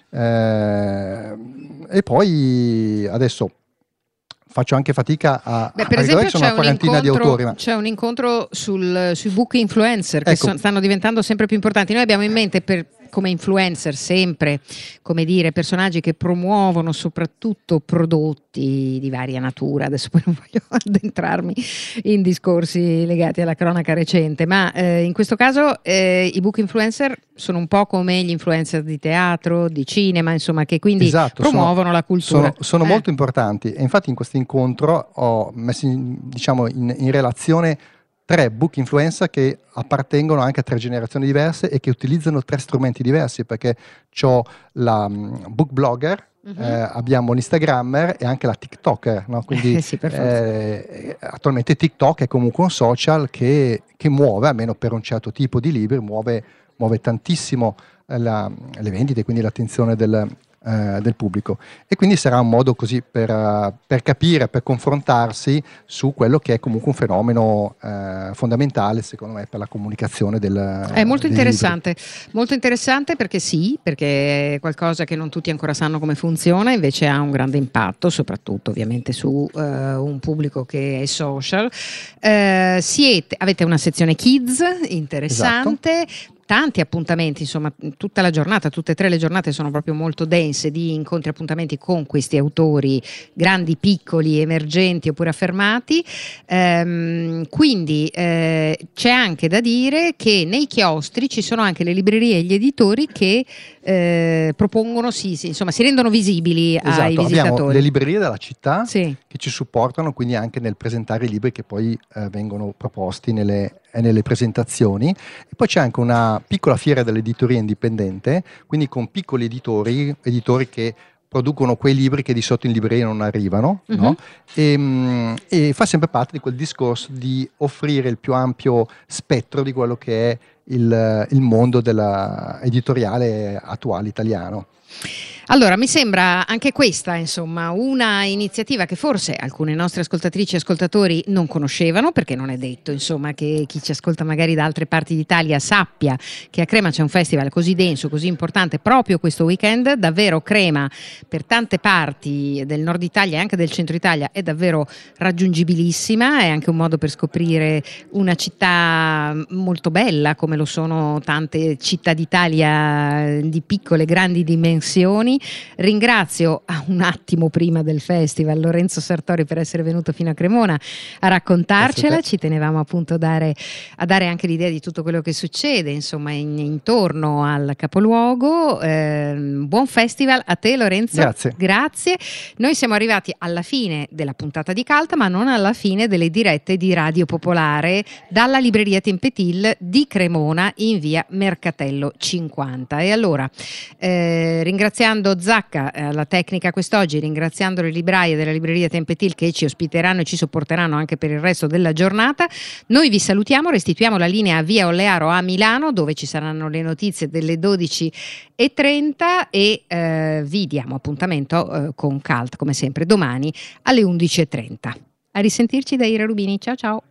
E poi adesso faccio anche fatica a Per ricordare esempio che sono una quarantina di autori. Ma... c'è un incontro sui book influencer che Ecco. stanno diventando sempre più importanti. Noi abbiamo in mente come influencer sempre, come dire, personaggi che promuovono soprattutto prodotti di varia natura. Adesso poi non voglio addentrarmi in discorsi legati alla cronaca recente, ma in questo caso i book influencer sono un po' come gli influencer di teatro, di cinema, insomma, che quindi Esatto, promuovono la cultura. Sono molto importanti, e infatti in questo incontro ho messo in relazione 3 book influencer che appartengono anche a 3 generazioni diverse e che utilizzano 3 strumenti diversi, perché c'ho la book blogger, abbiamo l'Instagrammer e anche la TikToker, no? Quindi Sì, per forza. attualmente TikTok è comunque un social che muove, almeno per un certo tipo di libri, muove tantissimo le vendite, quindi l'attenzione del pubblico, e quindi sarà un modo così per capire, per confrontarsi su quello che è comunque un fenomeno fondamentale, secondo me, per la comunicazione È molto dei interessante, molto interessante perché perché è qualcosa che non tutti ancora sanno come funziona, invece ha un grande impatto, soprattutto ovviamente su un pubblico che è social. Avete una sezione kids interessante. Esatto. Tanti appuntamenti, insomma, tutta la giornata, tutte e 3 le giornate sono proprio molto dense di incontri e appuntamenti con questi autori grandi, piccoli, emergenti oppure affermati. Quindi c'è anche da dire che nei chiostri ci sono anche le librerie e gli editori che propongono, insomma, si rendono visibili ai Esatto, abbiamo visitatori. le librerie della città Sì. che ci supportano, quindi anche nel presentare i libri che poi vengono proposti nelle presentazioni, e poi c'è anche una piccola fiera dell'editoria indipendente, quindi con piccoli editori che producono quei libri che di solito in libreria non arrivano, no? E fa sempre parte di quel discorso di offrire il più ampio spettro di quello che è il mondo della editoriale attuale italiano. Allora, mi sembra anche questa, insomma, una iniziativa che forse alcune nostre ascoltatrici e ascoltatori non conoscevano, perché non è detto, insomma, che chi ci ascolta magari da altre parti d'Italia sappia che a Crema c'è un festival così denso, così importante proprio questo weekend. Davvero Crema per tante parti del nord Italia e anche del centro Italia è davvero raggiungibilissima, è anche un modo per scoprire una città molto bella come lo sono tante città d'Italia di piccole e grandi dimensioni. Ringrazio un attimo prima del festival Lorenzo Sartori per essere venuto fino a Cremona a raccontarcela. Ci tenevamo appunto a dare anche l'idea di tutto quello che succede insomma intorno al capoluogo. Buon festival a te Lorenzo. Grazie. Noi siamo arrivati alla fine della puntata di Cult, ma non alla fine delle dirette di Radio Popolare dalla libreria Tempetil di Cremona in via Mercatello 50. E allora, ringraziando Zacca, la tecnica quest'oggi, ringraziando le libraie della libreria Tempetil che ci ospiteranno e ci sopporteranno anche per il resto della giornata, noi vi salutiamo, restituiamo la linea a via Ollearo a Milano, dove ci saranno le notizie delle 12:30 e vi diamo appuntamento con Cult come sempre domani alle 11:30. A risentirci da Ira Rubini, ciao ciao.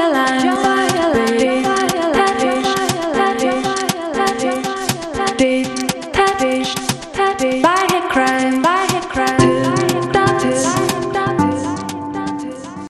Did